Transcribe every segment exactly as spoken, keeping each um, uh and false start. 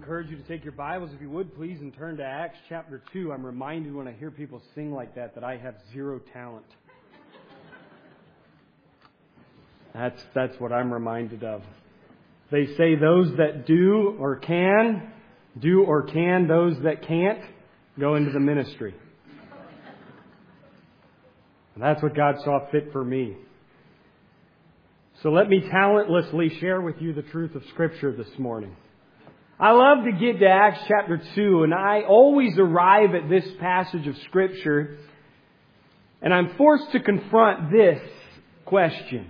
encourage you to take your Bibles, if you would, please, and turn to Acts chapter two. I'm reminded when I hear people sing like that that I have zero talent. That's that's what I'm reminded of. They say those that do or can, do or can, those that can't, go into the ministry. And that's what God saw fit for me. So let me talentlessly share with you the truth of Scripture this morning. I love to get to Acts chapter two, and I always arrive at this passage of Scripture, and I'm forced to confront this question.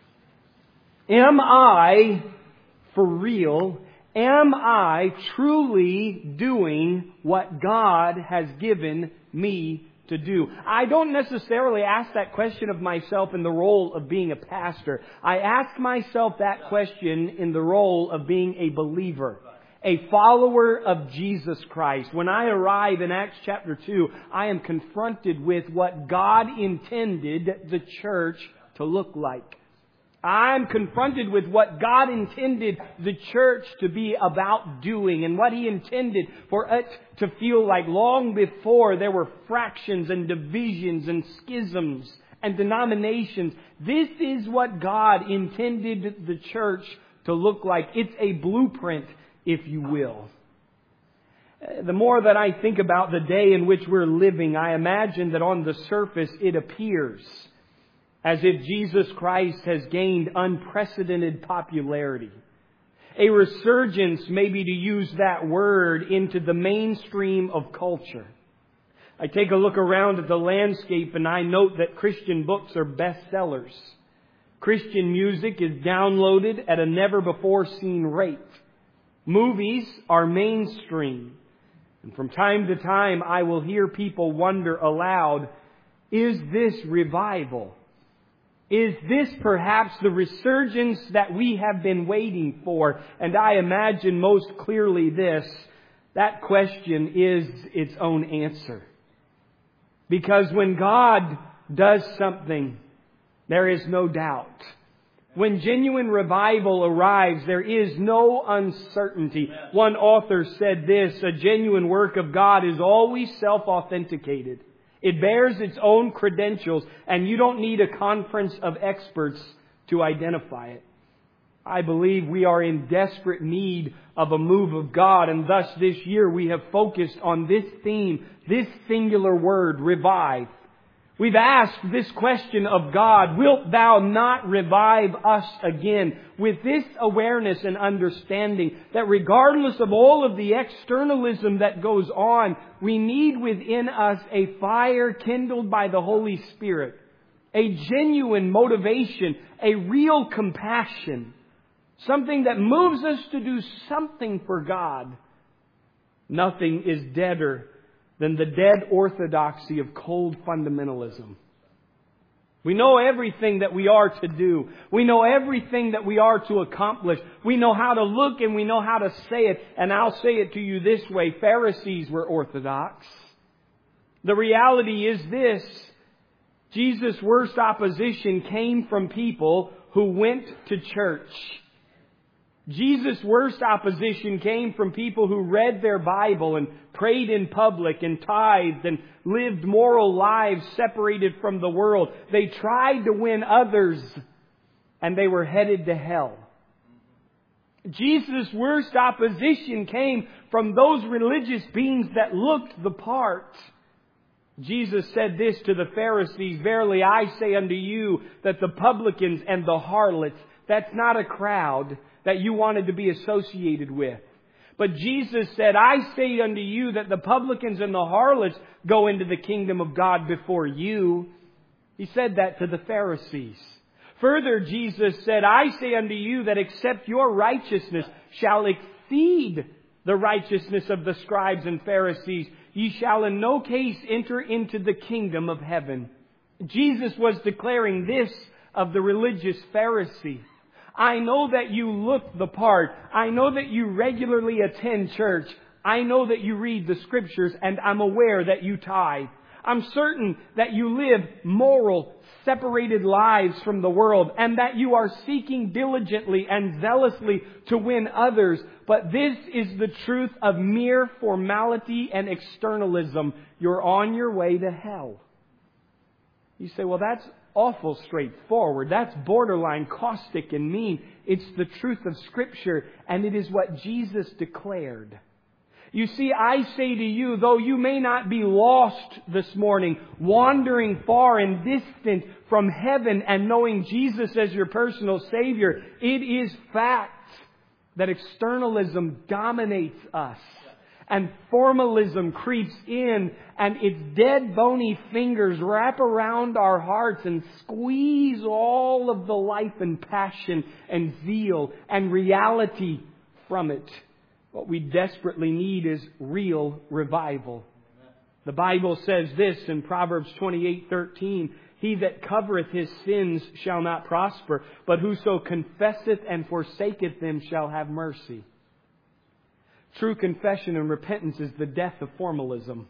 Am I for real? Am I truly doing what God has given me to do? I don't necessarily ask that question of myself in the role of being a pastor. I ask myself that question in the role of being a believer, a follower of Jesus Christ. When I arrive in Acts chapter two, I am confronted with what God intended the church to look like. I'm confronted with what God intended the church to be about doing and what He intended for it to feel like long before there were fractions and divisions and schisms and denominations. This is what God intended the church to look like. It's a blueprint, if you will. The more that I think about the day in which we're living, I imagine that on the surface it appears as if Jesus Christ has gained unprecedented popularity. A resurgence, maybe to use that word, into the mainstream of culture. I take a look around at the landscape and I note that Christian books are bestsellers. Christian music is downloaded at a never-before-seen rate. Movies are mainstream. And from time to time I will hear people wonder aloud, is this revival? Is this perhaps the resurgence that we have been waiting for? And I imagine most clearly this, that question is its own answer. Because when God does something, there is no doubt. When genuine revival arrives, there is no uncertainty. One author said this, a genuine work of God is always self-authenticated. It bears its own credentials, and you don't need a conference of experts to identify it. I believe we are in desperate need of a move of God, and thus this year we have focused on this theme, this singular word, revive. We've asked this question of God, wilt Thou not revive us again? With this awareness and understanding that regardless of all of the externalism that goes on, we need within us a fire kindled by the Holy Spirit, a genuine motivation, a real compassion, something that moves us to do something for God. Nothing is deader than the dead orthodoxy of cold fundamentalism. We know everything that we are to do. We know everything that we are to accomplish. We know how to look and we know how to say it. And I'll say it to you this way. Pharisees were orthodox. The reality is this. Jesus' worst opposition came from people who went to church. Jesus' worst opposition came from people who read their Bible and prayed in public and tithed and lived moral lives separated from the world. They tried to win others and they were headed to hell. Jesus' worst opposition came from those religious beings that looked the part. Jesus said this to the Pharisees, verily I say unto you that the publicans and the harlots, that's not a crowd that you wanted to be associated with. But Jesus said, I say unto you that the publicans and the harlots go into the kingdom of God before you. He said that to the Pharisees. Further, Jesus said, I say unto you that except your righteousness shall exceed the righteousness of the scribes and Pharisees, ye shall in no case enter into the kingdom of heaven. Jesus was declaring this of the religious Pharisee. I know that you look the part. I know that you regularly attend church. I know that you read the Scriptures, and I'm aware that you tithe. I'm certain that you live moral, separated lives from the world, and that you are seeking diligently and zealously to win others. But this is the truth of mere formality and externalism. You're on your way to hell. You say, well, that's awful straightforward. That's borderline caustic and mean. It's the truth of Scripture, and it is what Jesus declared. You see, I say to you, though you may not be lost this morning, wandering far and distant from heaven and knowing Jesus as your personal Savior, it is fact that externalism dominates us. And formalism creeps in, and its dead, bony fingers wrap around our hearts and squeeze all of the life and passion and zeal and reality from it. What we desperately need is real revival. The Bible says this in Proverbs twenty-eight thirteen, He that covereth his sins shall not prosper, but whoso confesseth and forsaketh them shall have mercy. True confession and repentance is the death of formalism.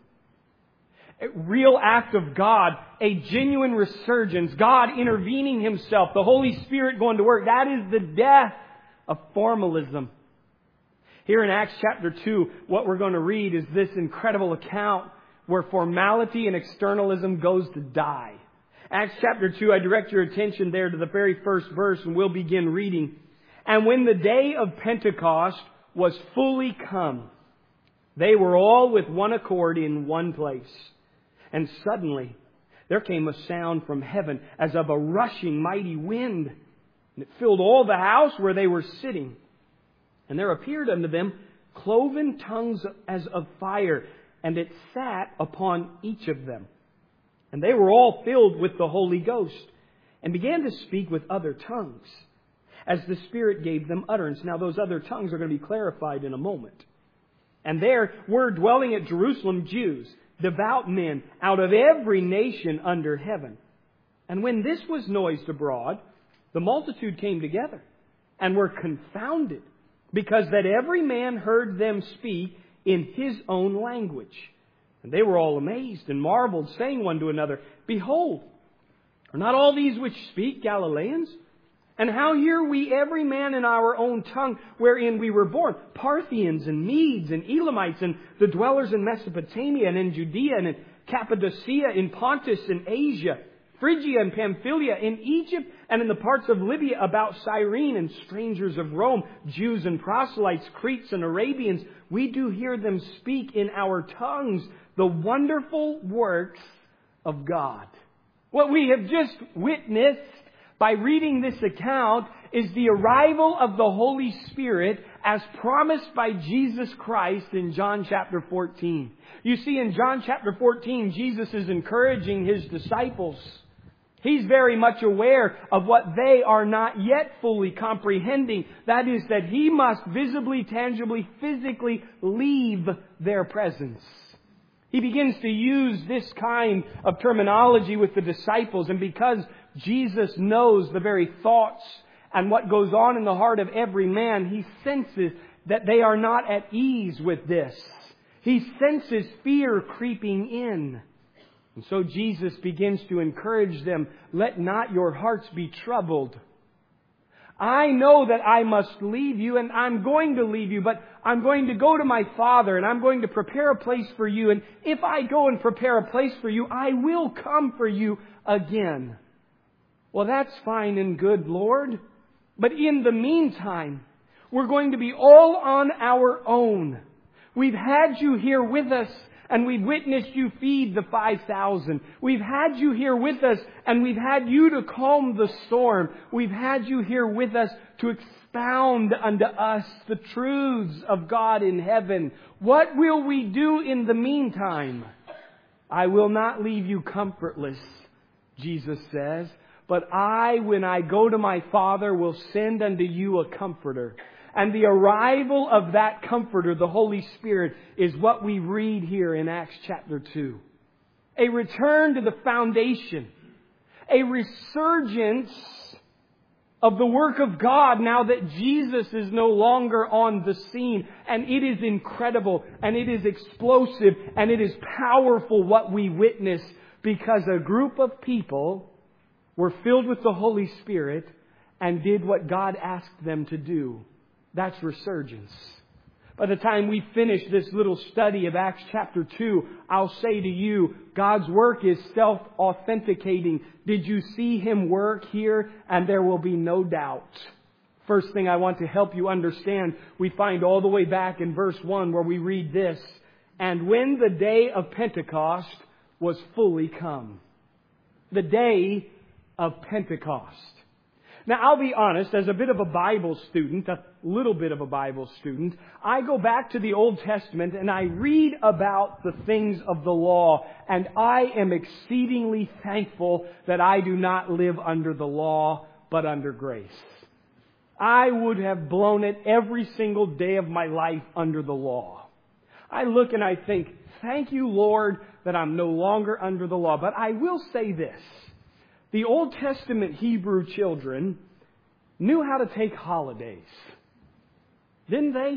A real act of God, a genuine resurgence, God intervening Himself, the Holy Spirit going to work. That is the death of formalism. Here in Acts chapter two, what we're going to read is this incredible account where formality and externalism goes to die. Acts chapter two, I direct your attention there to the very first verse, and we'll begin reading. And when the day of Pentecost was fully come, they were all with one accord in one place. And suddenly there came a sound from heaven as of a rushing mighty wind, and it filled all the house where they were sitting. And there appeared unto them cloven tongues as of fire, and it sat upon each of them. And they were all filled with the Holy Ghost, and began to speak with other tongues, as the Spirit gave them utterance. Now those other tongues are going to be clarified in a moment. And there were dwelling at Jerusalem Jews, devout men, out of every nation under heaven. And when this was noised abroad, the multitude came together, and were confounded, because that every man heard them speak in his own language. And they were all amazed and marveled, saying one to another, Behold, are not all these which speak Galileans? And how hear we every man in our own tongue wherein we were born? Parthians and Medes and Elamites and the dwellers in Mesopotamia and in Judea and in Cappadocia, in Pontus and Asia, Phrygia and Pamphylia, in Egypt and in the parts of Libya about Cyrene, and strangers of Rome, Jews and proselytes, Cretes and Arabians, we do hear them speak in our tongues the wonderful works of God. What we have just witnessed by reading this account is the arrival of the Holy Spirit as promised by Jesus Christ in John chapter fourteen. You see, in John chapter fourteen, Jesus is encouraging His disciples. He's very much aware of what they are not yet fully comprehending. That is, that He must visibly, tangibly, physically leave their presence. He begins to use this kind of terminology with the disciples, and because Jesus knows the very thoughts and what goes on in the heart of every man, He senses that they are not at ease with this. He senses fear creeping in. And so Jesus begins to encourage them, let not your hearts be troubled. I know that I must leave you, and I'm going to leave you, but I'm going to go to my Father, and I'm going to prepare a place for you. And if I go and prepare a place for you, I will come for you again. Well, that's fine and good, Lord. But in the meantime, we're going to be all on our own. We've had you here with us, and we've witnessed you feed the five thousand. We've had you here with us, and we've had you to calm the storm. We've had you here with us to expound unto us the truths of God in heaven. What will we do in the meantime? I will not leave you comfortless, Jesus says. But I, when I go to my Father, will send unto you a Comforter. And the arrival of that Comforter, the Holy Spirit, is what we read here in Acts chapter two. A return to the foundation. A resurgence of the work of God now that Jesus is no longer on the scene. And it is incredible, and it is explosive, and it is powerful what we witness, because a group of people were filled with the Holy Spirit and did what God asked them to do. That's resurgence. By the time we finish this little study of Acts chapter two, I'll say to you, God's work is self-authenticating. Did you see Him work here? And there will be no doubt. First thing I want to help you understand, we find all the way back in verse one where we read this. And when the day of Pentecost was fully come. The day of Pentecost. Now, I'll be honest, as a bit of a Bible student, a little bit of a Bible student, I go back to the Old Testament and I read about the things of the law, and I am exceedingly thankful that I do not live under the law, but under grace. I would have blown it every single day of my life under the law. I look and I think, thank you, Lord, that I'm no longer under the law. But I will say this. The Old Testament Hebrew children knew how to take holidays. Didn't they?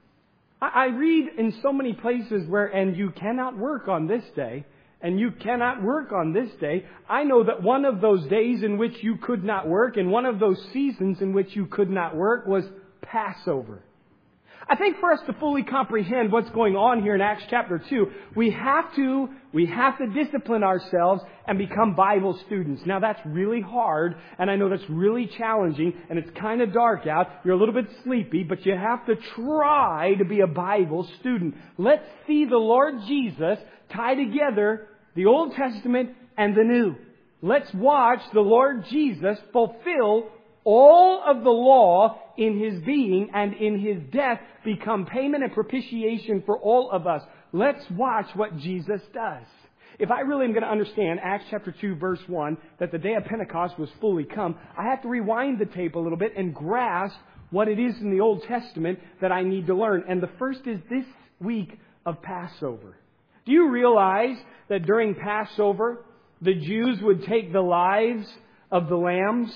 I read in so many places where, and you cannot work on this day, and you cannot work on this day. I know that one of those days in which you could not work, and one of those seasons in which you could not work, was Passover. I think for us to fully comprehend what's going on here in Acts chapter two, we have to, we have to discipline ourselves and become Bible students. Now that's really hard, and I know that's really challenging, and it's kind of dark out. You're a little bit sleepy, but you have to try to be a Bible student. Let's see the Lord Jesus tie together the Old Testament and the New. Let's watch the Lord Jesus fulfill all of the law in His being, and in His death become payment and propitiation for all of us. Let's watch what Jesus does. If I really am going to understand Acts chapter two verse one, that the day of Pentecost was fully come, I have to rewind the tape a little bit and grasp what it is in the Old Testament that I need to learn. And the first is this week of Passover. Do you realize that during Passover, the Jews would take the lives of the lambs,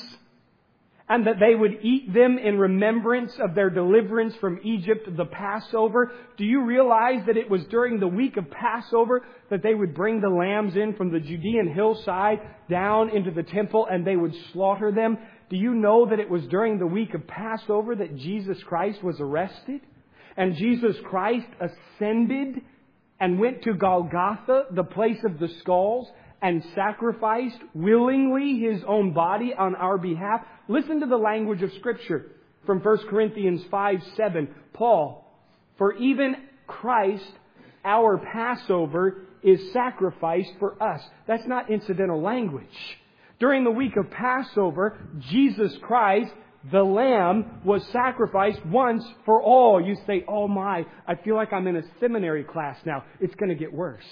and that they would eat them in remembrance of their deliverance from Egypt, the Passover? Do you realize that it was during the week of Passover that they would bring the lambs in from the Judean hillside down into the temple and they would slaughter them? Do you know that it was during the week of Passover that Jesus Christ was arrested? And Jesus Christ ascended and went to Golgotha, the place of the skulls, and sacrificed willingly His own body on our behalf? Listen to the language of Scripture from First Corinthians five seven. Paul, for even Christ, our Passover, is sacrificed for us. That's not incidental language. During the week of Passover, Jesus Christ, the Lamb, was sacrificed once for all. You say, oh my, I feel like I'm in a seminary class now. It's going to get worse.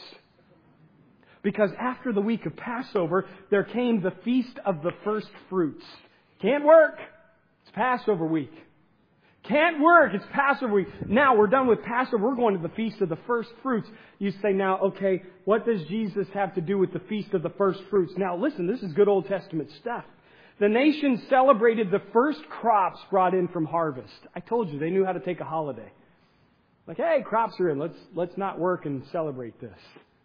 Because after the week of Passover, there came the Feast of the First Fruits. Can't work. It's Passover week. Can't work. It's Passover week. Now we're done with Passover. We're going to the Feast of the First Fruits. You say, now, okay, what does Jesus have to do with the Feast of the First Fruits? Now listen, this is good Old Testament stuff. The nation celebrated the first crops brought in from harvest. I told you, they knew how to take a holiday. Like, hey, crops are in. Let's, let's not work and celebrate this.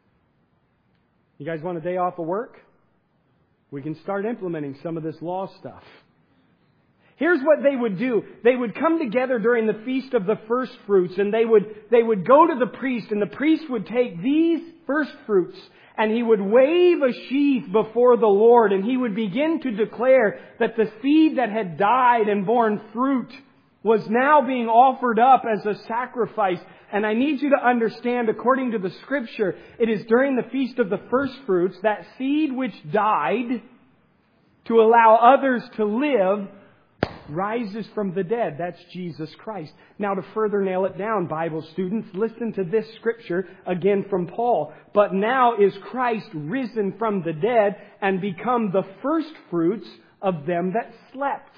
You guys want a day off of work? We can start implementing some of this law stuff. Here's what they would do. They would come together during the Feast of the First Fruits, and they would, they would go to the priest, and the priest would take these first fruits, and he would wave a sheaf before the Lord, and he would begin to declare that the seed that had died and borne fruit was now being offered up as a sacrifice. And I need you to understand, according to the Scripture, it is during the Feast of the First Fruits, that seed which died to allow others to live rises from the dead. That's Jesus Christ. Now, to further nail it down, Bible students, listen to this Scripture again from Paul. But now is Christ risen from the dead and become the first fruits of them that slept.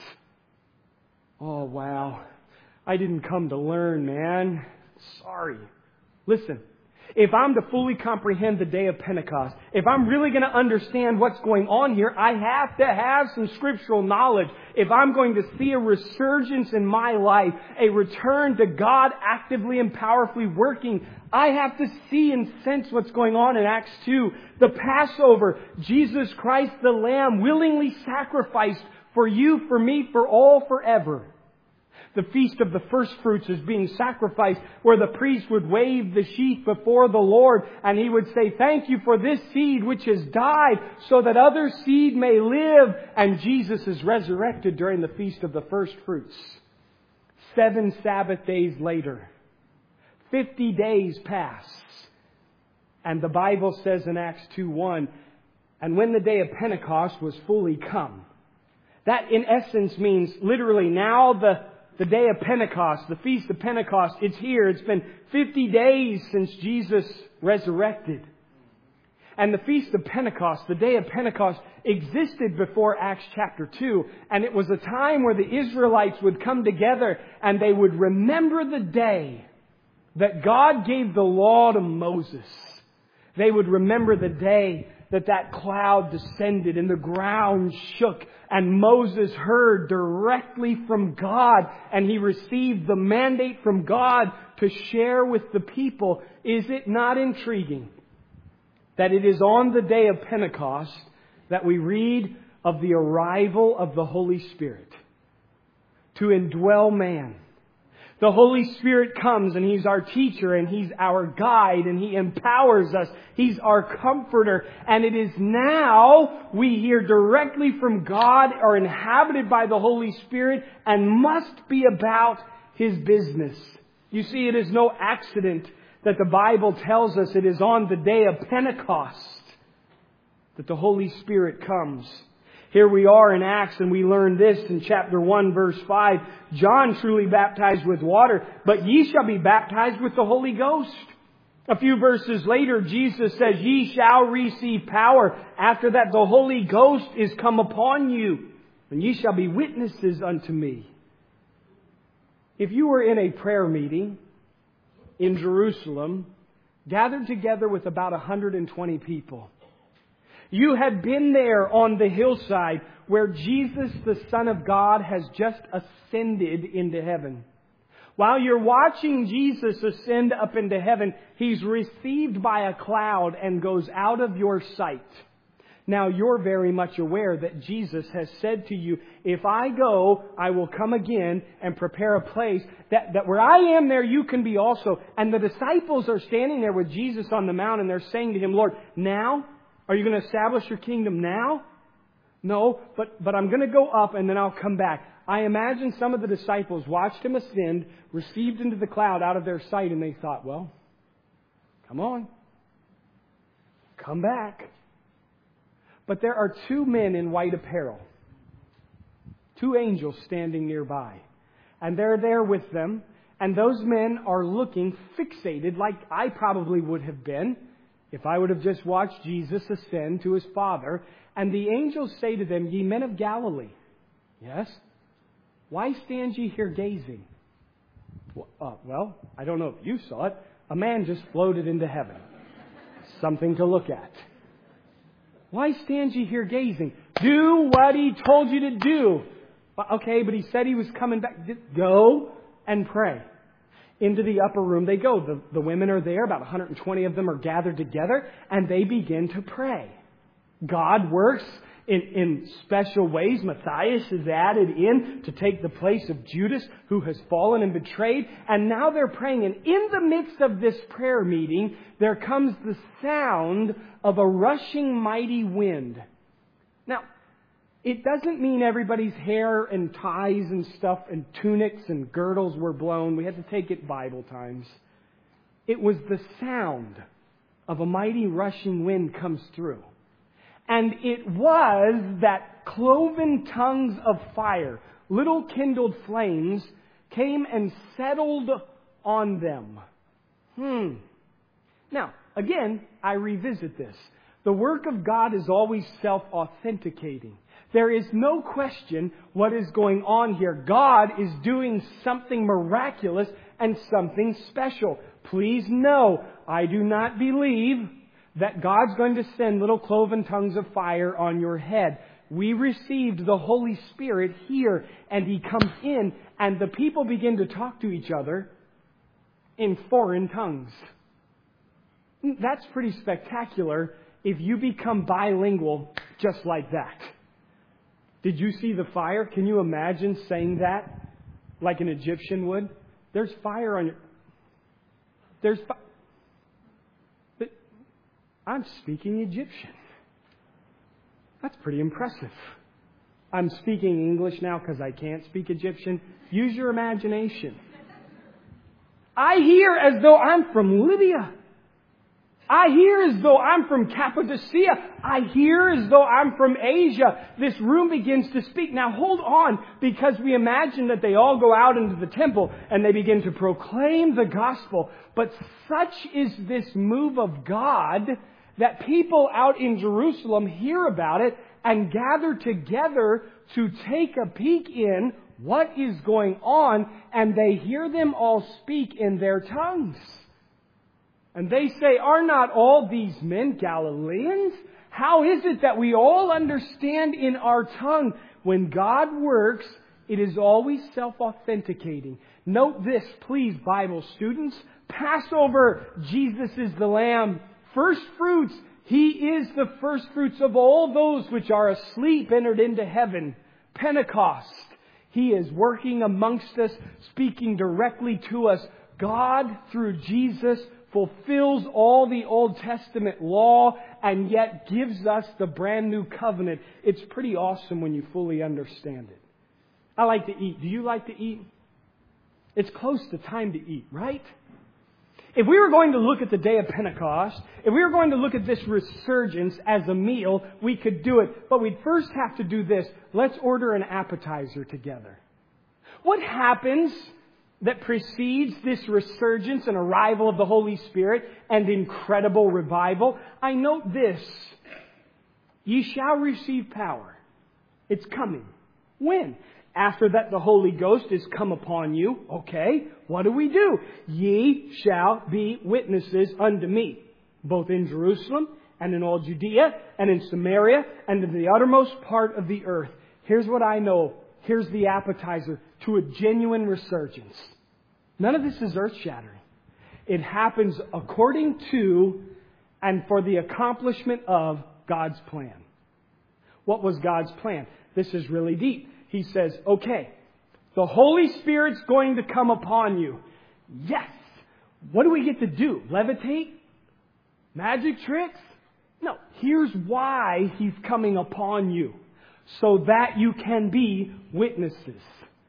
Oh, wow. I didn't come to learn, man. Sorry. Listen. If I'm to fully comprehend the day of Pentecost, if I'm really going to understand what's going on here, I have to have some scriptural knowledge. If I'm going to see a resurgence in my life, a return to God actively and powerfully working, I have to see and sense what's going on in Acts two. The Passover, Jesus Christ the Lamb willingly sacrificed for you, for me, for all, forever. The Feast of the First Fruits is being sacrificed, where the priest would wave the sheaf before the Lord and he would say, "Thank you for this seed which has died so that other seed may live." And Jesus is resurrected during the Feast of the First Fruits. Seven Sabbath days later, fifty days pass. And the Bible says in Acts two one, "And when the day of Pentecost was fully come." That in essence means literally now the The day of Pentecost, the Feast of Pentecost, it's here. It's been fifty days since Jesus resurrected. And the Feast of Pentecost, the day of Pentecost, existed before Acts chapter two. And it was a time where the Israelites would come together and they would remember the day that God gave the law to Moses. They would remember the day that that cloud descended and the ground shook and Moses heard directly from God and he received the mandate from God to share with the people. Is it not intriguing that it is on the day of Pentecost that we read of the arrival of the Holy Spirit to indwell man? The Holy Spirit comes and He's our teacher and He's our guide and He empowers us. He's our comforter. And it is now we hear directly from God, are inhabited by the Holy Spirit and must be about His business. You see, it is no accident that the Bible tells us it is on the day of Pentecost that the Holy Spirit comes. Here we are in Acts and we learn this in chapter one verse five. John truly baptized with water, but ye shall be baptized with the Holy Ghost. A few verses later, Jesus says, "Ye shall receive power. After that the Holy Ghost is come upon you, and ye shall be witnesses unto me." If you were in a prayer meeting in Jerusalem, gathered together with about one hundred twenty people, you had been there on the hillside where Jesus, the Son of God, has just ascended into heaven. While you're watching Jesus ascend up into heaven, He's received by a cloud and goes out of your sight. Now you're very much aware that Jesus has said to you, "If I go, I will come again and prepare a place that, that where I am there you can be also." And the disciples are standing there with Jesus on the mount and they're saying to Him, "Lord, now? Are you going to establish your kingdom now?" "No, but, but I'm going to go up and then I'll come back." I imagine some of the disciples watched Him ascend, received into the cloud out of their sight, and they thought, "Well, come on. Come back." But there are two men in white apparel, two angels standing nearby. And they're there with them. And those men are looking fixated like I probably would have been if I would have just watched Jesus ascend to His Father. And the angels say to them, "Ye men of Galilee." "Yes." "Why stand ye here gazing?" Well, uh, well, I don't know if you saw it. A man just floated into heaven. Something to look at. "Why stand ye here gazing?" "Do what He told you to do." "Okay, but He said He was coming back." "Go and pray." Into the upper room they go. The, the women are there. About one hundred twenty of them are gathered together. And they begin to pray. God works in, in special ways. Matthias is added in to take the place of Judas, who has fallen and betrayed. And now they're praying. And in the midst of this prayer meeting, there comes the sound of a rushing mighty wind. Now, it doesn't mean everybody's hair and ties and stuff and tunics and girdles were blown. We had to take it Bible times. It was the sound of a mighty rushing wind comes through. And it was that cloven tongues of fire, little kindled flames, came and settled on them. Hmm. Now, again, I revisit this. The work of God is always self-authenticating. There is no question what is going on here. God is doing something miraculous and something special. Please know, I do not believe that God's going to send little cloven tongues of fire on your head. We received the Holy Spirit here, and He comes in, and the people begin to talk to each other in foreign tongues. That's pretty spectacular if you become bilingual just like that. Did you see the fire? Can you imagine saying that like an Egyptian would? There's fire on your... There's fire. But I'm speaking Egyptian. That's pretty impressive. I'm speaking English now because I can't speak Egyptian. Use your imagination. I hear as though I'm from Libya. I hear as though I'm from Cappadocia. I hear as though I'm from Asia. This room begins to speak. Now hold on, because we imagine that they all go out into the temple and they begin to proclaim the gospel. But such is this move of God that people out in Jerusalem hear about it and gather together to take a peek in what is going on, and they hear them all speak in their tongues. And they say, are not all these men Galileans? How is it that we all understand in our tongue? When God works, it is always self-authenticating. Note this, please, Bible students. Passover, Jesus is the Lamb. First fruits, He is the first fruits of all those which are asleep entered into heaven. Pentecost, He is working amongst us, speaking directly to us. God, through Jesus, fulfills all the Old Testament law and yet gives us the brand new covenant. It's pretty awesome when you fully understand it. I like to eat. Do you like to eat? It's close to time to eat, right? If we were going to look at the day of Pentecost, if we were going to look at this resurgence as a meal, we could do it. But we'd first have to do this. Let's order an appetizer together. What happens that precedes this resurgence and arrival of the Holy Spirit and incredible revival? I note this. Ye shall receive power. It's coming. When? After that the Holy Ghost is come upon you. Okay, what do we do? Ye shall be witnesses unto me, both in Jerusalem and in all Judea and in Samaria and in the uttermost part of the earth. Here's what I know. Here's the appetizer to a genuine resurgence. None of this is earth-shattering. It happens according to and for the accomplishment of God's plan. What was God's plan? This is really deep. He says, okay, the Holy Spirit's going to come upon you. Yes. What do we get to do? Levitate? Magic tricks? No. Here's why He's coming upon you. So that you can be witnesses.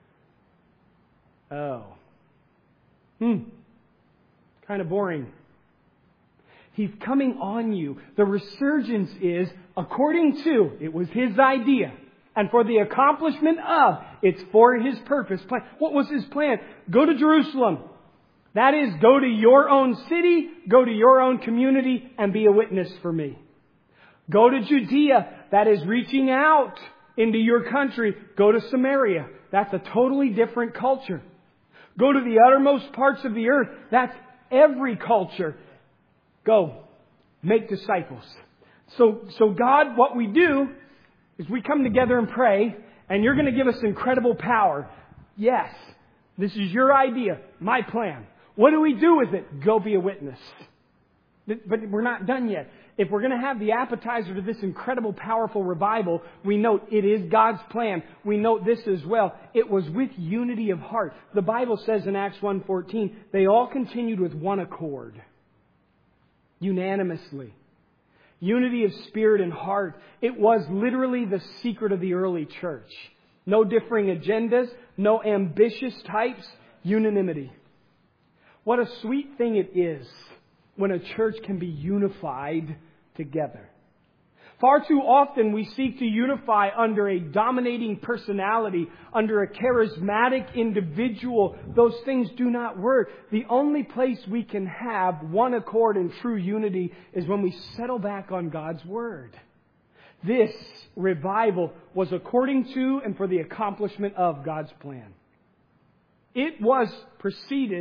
Oh. Hmm. Kind of boring. He's coming on you. The resurgence is according to, it was His idea. And for the accomplishment of, it's for His purpose. Plan. What was His plan? Go to Jerusalem. That is, go to your own city, go to your own community, and be a witness for me. Go to Judea. That is reaching out into your country. Go to Samaria. That's a totally different culture. Go to the uttermost parts of the earth. That's every culture. Go. Make disciples. So, so God, what we do is we come together and pray, and you're going to give us incredible power. Yes. This is your idea. My plan. What do we do with it? Go be a witness. But we're not done yet. If we're going to have the appetizer to this incredible, powerful revival, we note it is God's plan. We note this as well. It was with unity of heart. The Bible says in Acts one fourteen, they all continued with one accord. Unanimously. Unity of spirit and heart. It was literally the secret of the early church. No differing agendas, no ambitious types, unanimity. What a sweet thing it is when a church can be unified together. Far too often we seek to unify under a dominating personality, under a charismatic individual. Those things do not work. The only place we can have one accord and true unity is when we settle back on God's Word. This revival was according to and for the accomplishment of God's plan. It was preceded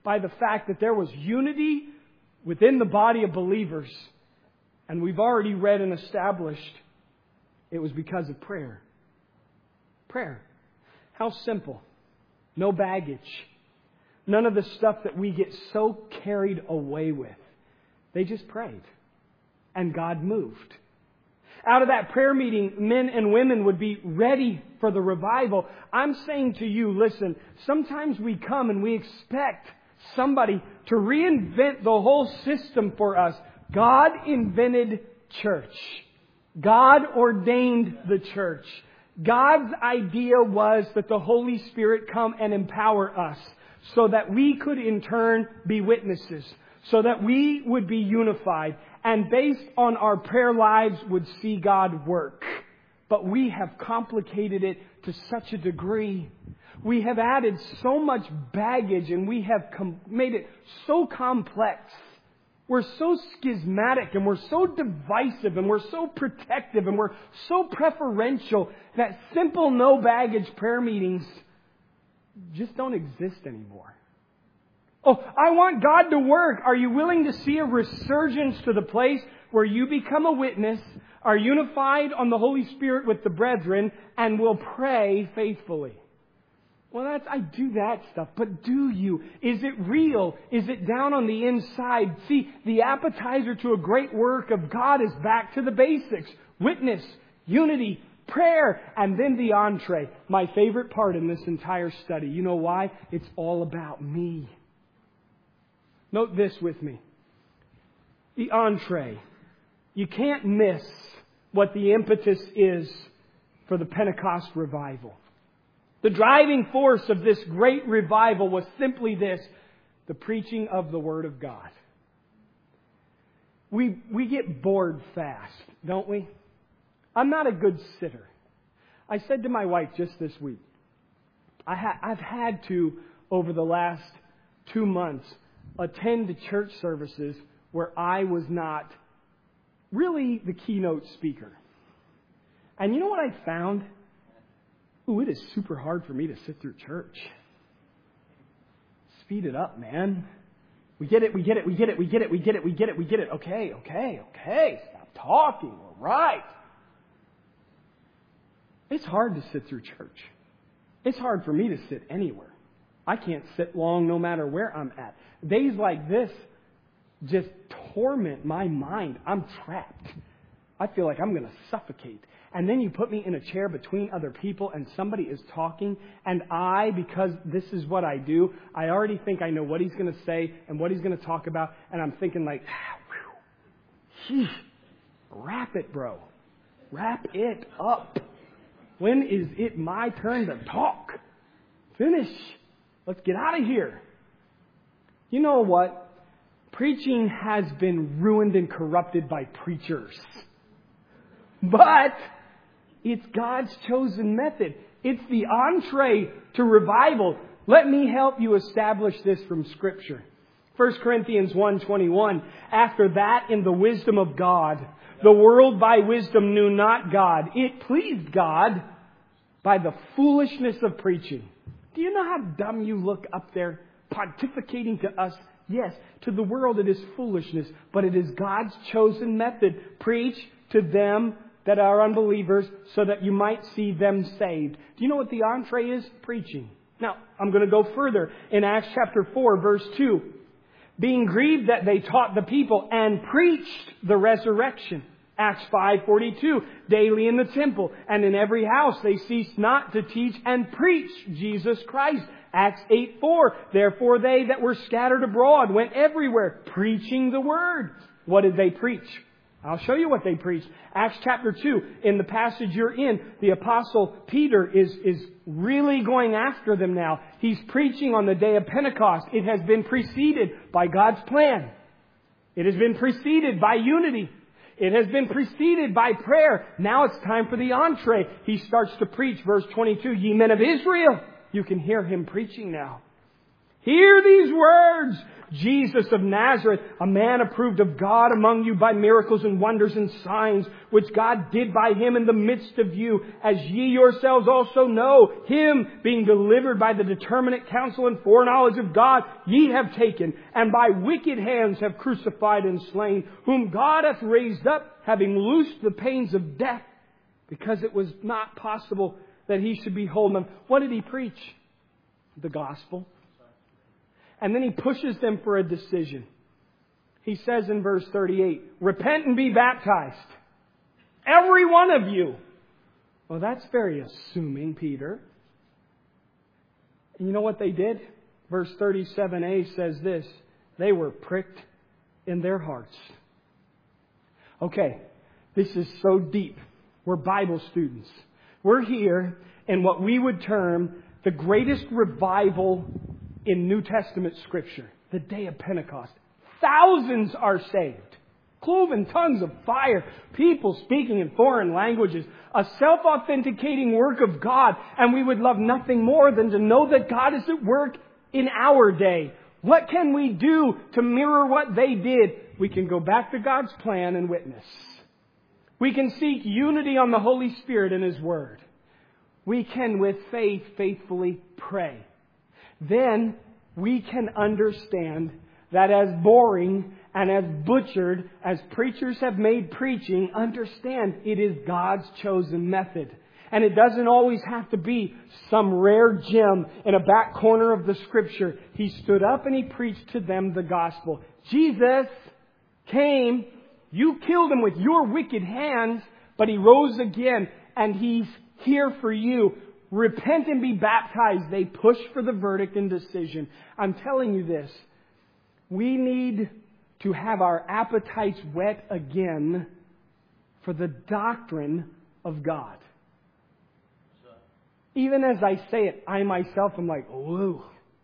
by the fact that there was unity within the body of believers. And we've already read and established it was because of prayer. Prayer. How simple. No baggage. None of the stuff that we get so carried away with. They just prayed. And God moved. Out of that prayer meeting, men and women would be ready for the revival. I'm saying to you, listen, sometimes we come and we expect somebody to reinvent the whole system for us. God invented church. God ordained the church. God's idea was that the Holy Spirit come and empower us so that we could in turn be witnesses, so that we would be unified, and based on our prayer lives would see God work. But we have complicated it to such a degree. We have added so much baggage and we have com- made it so complex. We're so schismatic and we're so divisive and we're so protective and we're so preferential that simple no baggage prayer meetings just don't exist anymore. Oh, I want God to work. Are you willing to see a resurgence to the place where you become a witness, are unified on the Holy Spirit with the brethren, and will pray faithfully? Well, that's, I do that stuff, but do you? Is it real? Is it down on the inside? See, the appetizer to a great work of God is back to the basics. Witness, unity, prayer, and then the entree. My favorite part in this entire study. You know why? It's all about me. Note this with me. The entree. You can't miss what the impetus is for the Pentecost revival. The driving force of this great revival was simply this: the preaching of the Word of God. We we get bored fast, don't we? I'm not a good sitter. I said to my wife just this week, I ha- I've had to, over the last two months, attend to church services where I was not really the keynote speaker. And you know what I found? Ooh, it is super hard for me to sit through church. Speed it up, man. We get it, we get it, we get it, we get it, we get it, we get it, we get it. Okay, okay, okay. Stop talking. We're right. It's hard to sit through church. It's hard for me to sit anywhere. I can't sit long no matter where I'm at. Days like this just torment my mind. I'm trapped. I feel like I'm going to suffocate. And then you put me in a chair between other people and somebody is talking, and I, because this is what I do, I already think I know what he's going to say and what he's going to talk about, and I'm thinking like, ah, whew, wrap it, bro. Wrap it up. When is it my turn to talk? Finish. Let's get out of here. You know what? Preaching has been ruined and corrupted by preachers. But it's God's chosen method. It's the entree to revival. Let me help you establish this from Scripture. First Corinthians one twenty-one. After that, in the wisdom of God, the world by wisdom knew not God. It pleased God by the foolishness of preaching. Do you know how dumb you look up there pontificating to us? Yes, to the world it is foolishness, but it is God's chosen method. Preach to them that are unbelievers so that you might see them saved. Do you know what the entree is? Preaching. Now, I'm going to go further. In Acts chapter four, verse two. Being grieved that they taught the people and preached the resurrection. Acts five forty-two. Daily in the temple and in every house they ceased not to teach and preach Jesus Christ. Acts eight four. Therefore they that were scattered abroad went everywhere preaching the word. What did they preach? I'll show you what they preached. Acts chapter two, in the passage you're in, the apostle Peter is, is really going after them now. He's preaching on the day of Pentecost. It has been preceded by God's plan. It has been preceded by unity. It has been preceded by prayer. Now it's time for the entree. He starts to preach, verse twenty-two, ye men of Israel. You can hear him preaching now. Hear these words. Jesus of Nazareth, a man approved of God among you by miracles and wonders and signs, which God did by Him in the midst of you, as ye yourselves also know, Him being delivered by the determinate counsel and foreknowledge of God, ye have taken, and by wicked hands have crucified and slain, whom God hath raised up, having loosed the pains of death, because it was not possible that He should behold them. What did He preach? The gospel. And then He pushes them for a decision. He says in verse thirty-eight, repent and be baptized. Every one of you. Well, that's very assuming, Peter. And you know what they did? Verse thirty-seven a says this. They were pricked in their hearts. Okay, this is so deep. We're Bible students. We're here in what we would term the greatest revival in New Testament Scripture, the day of Pentecost. Thousands are saved. Cloven tongues of fire. People speaking in foreign languages. A self-authenticating work of God. And we would love nothing more than to know that God is at work in our day. What can we do to mirror what they did? We can go back to God's plan and witness. We can seek unity on the Holy Spirit and His Word. We can, with faith, faithfully pray. Then we can understand that as boring and as butchered as preachers have made preaching, understand it is God's chosen method. And it doesn't always have to be some rare gem in a back corner of the Scripture. He stood up and He preached to them the gospel. Jesus came, you killed Him with your wicked hands, but He rose again and He's here for you. Repent and be baptized. They push for the verdict and decision. I'm telling you this. We need to have our appetites whet again for the doctrine of God. Even as I say it, I myself am like, whoa,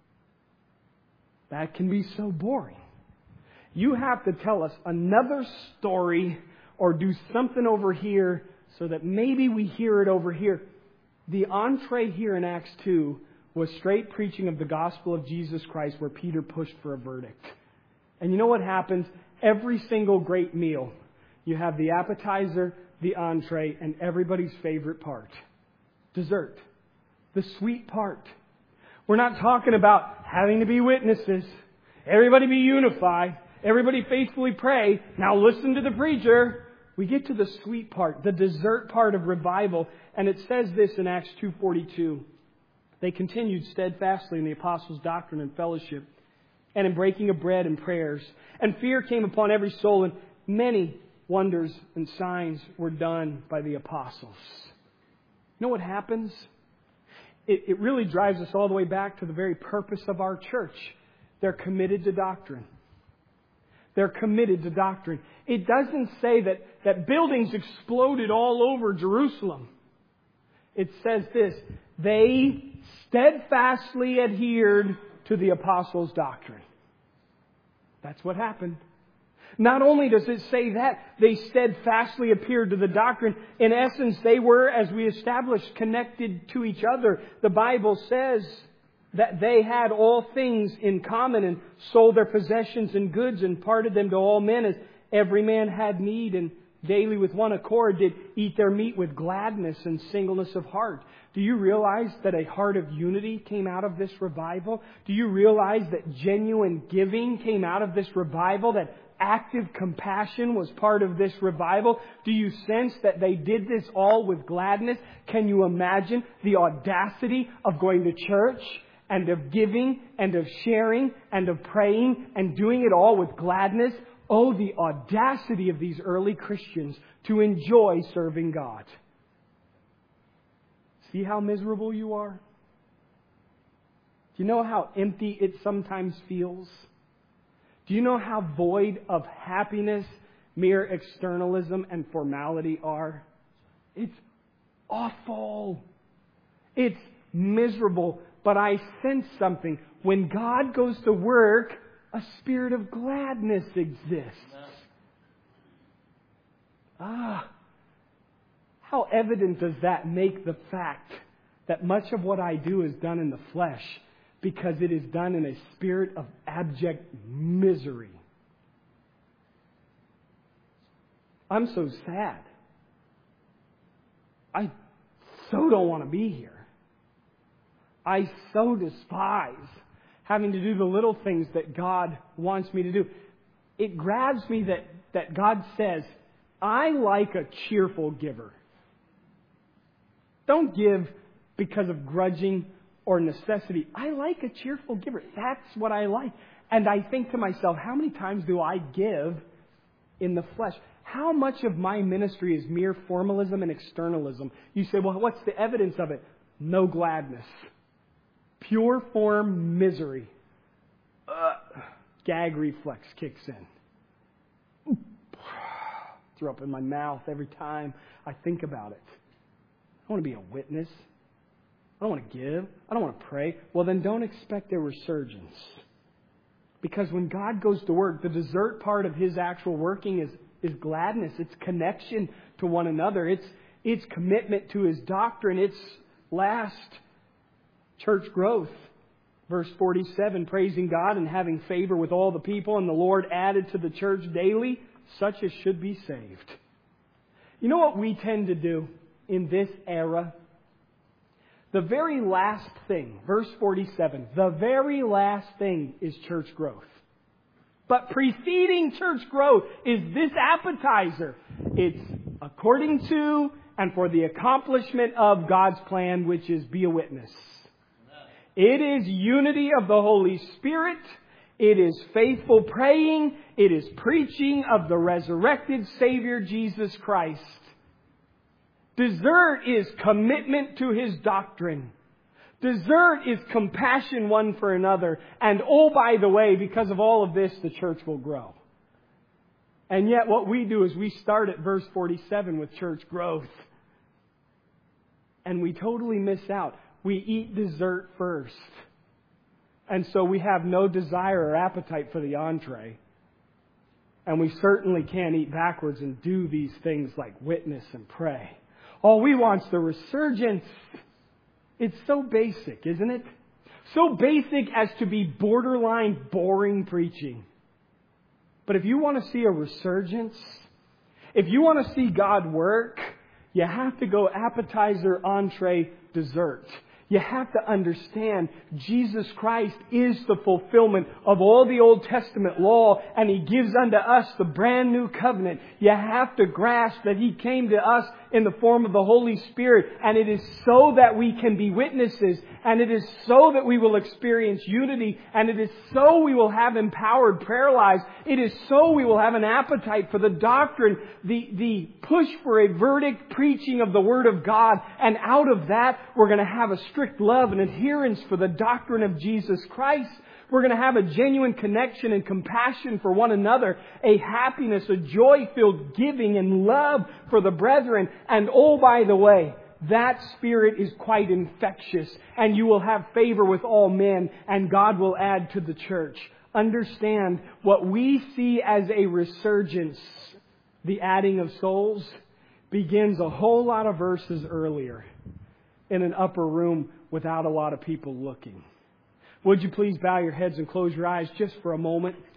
that can be so boring. You have to tell us another story or do something over here so that maybe we hear it over here. The entree here in Acts two was straight preaching of the gospel of Jesus Christ where Peter pushed for a verdict. And you know what happens? Every single great meal, you have the appetizer, the entree, and everybody's favorite part. Dessert. The sweet part. We're not talking about having to be witnesses. Everybody be unified. Everybody faithfully pray. Now listen to the preacher. We get to the sweet part, the dessert part of revival. And it says this in Acts two forty-two. They continued steadfastly in the apostles' doctrine and fellowship, and in breaking of bread and prayers. And fear came upon every soul, and many wonders and signs were done by the apostles. You know what happens? It, it really drives us all the way back to the very purpose of our church. They're committed to doctrine. They're committed to doctrine. It doesn't say that, that buildings exploded all over Jerusalem. It says this, they steadfastly adhered to the apostles' doctrine. That's what happened. Not only does it say that, they steadfastly adhered to the doctrine. In essence, they were, as we established, connected to each other. The Bible says that they had all things in common and sold their possessions and goods and parted them to all men as every man had need, and daily with one accord did eat their meat with gladness and singleness of heart. Do you realize that a heart of unity came out of this revival? Do you realize that genuine giving came out of this revival? That active compassion was part of this revival? Do you sense that they did this all with gladness? Can you imagine the audacity of going to church and of giving and of sharing and of praying and doing it all with gladness? Oh, the audacity of these early Christians to enjoy serving God. See how miserable you are? Do you know how empty it sometimes feels? Do you know how void of happiness mere externalism and formality are? It's awful. It's miserable. But I sense something. When God goes to work, a spirit of gladness exists. Ah, how evident does that make the fact that much of what I do is done in the flesh? because it is done in a spirit of abject misery. I'm so sad. I so don't want to be here. I so despise having to do the little things that God wants me to do. It grabs me that, that God says, I like a cheerful giver. Don't give because of grudging or necessity. I like a cheerful giver. That's what I like. And I think to myself, how many times do I give in the flesh? How much of my ministry is mere formalism and externalism? You say, well, what's the evidence of it? No gladness. Pure form misery. Uh, gag reflex kicks in. Throw up in my mouth every time I think about it. I don't want to be a witness. I don't want to give. I don't want to pray. Well, then don't expect a resurgence. Because when God goes to work, the dessert part of His actual working is, is gladness. It's connection to one another. It's, it's commitment to His doctrine. It's last church growth. Verse forty-seven, praising God and having favor with all the people, and the Lord added to the church daily such as should be saved. You know what we tend to do in this era? The very last thing, verse forty-seven, the very last thing is church growth. But preceding church growth is this appetizer. It's according to and for the accomplishment of God's plan, which is be a witness. It is unity of the Holy Spirit. It is faithful praying. It is preaching of the resurrected Savior Jesus Christ. Dessert is commitment to His doctrine. Dessert is compassion one for another. And oh, by the way, because of all of this, the church will grow. And yet what we do is we start at verse forty-seven with church growth. And we totally miss out. We eat dessert first. And so we have no desire or appetite for the entree. And we certainly can't eat backwards and do these things like witness and pray. All we want's the resurgence. It's so basic, isn't it? So basic as to be borderline boring preaching. But if you want to see a resurgence, if you want to see God work, you have to go appetizer, entree, dessert. You have to understand Jesus Christ is the fulfillment of all the Old Testament law, and He gives unto us the brand new covenant. You have to grasp that He came to us in the form of the Holy Spirit, and it is so that we can be witnesses, and it is so that we will experience unity, and it is so we will have empowered prayer lives. It is so we will have an appetite for the doctrine, the, the push for a verdict preaching of the Word of God, and out of that we're going to have a strict love and adherence for the doctrine of Jesus Christ. We're going to have a genuine connection and compassion for one another, a happiness, a joy-filled giving and love for the brethren. And oh, by the way, that spirit is quite infectious, and you will have favor with all men, and God will add to the church. Understand, what we see as a resurgence, the adding of souls, begins a whole lot of verses earlier in an upper room without a lot of people looking. Would you please bow your heads and close your eyes just for a moment?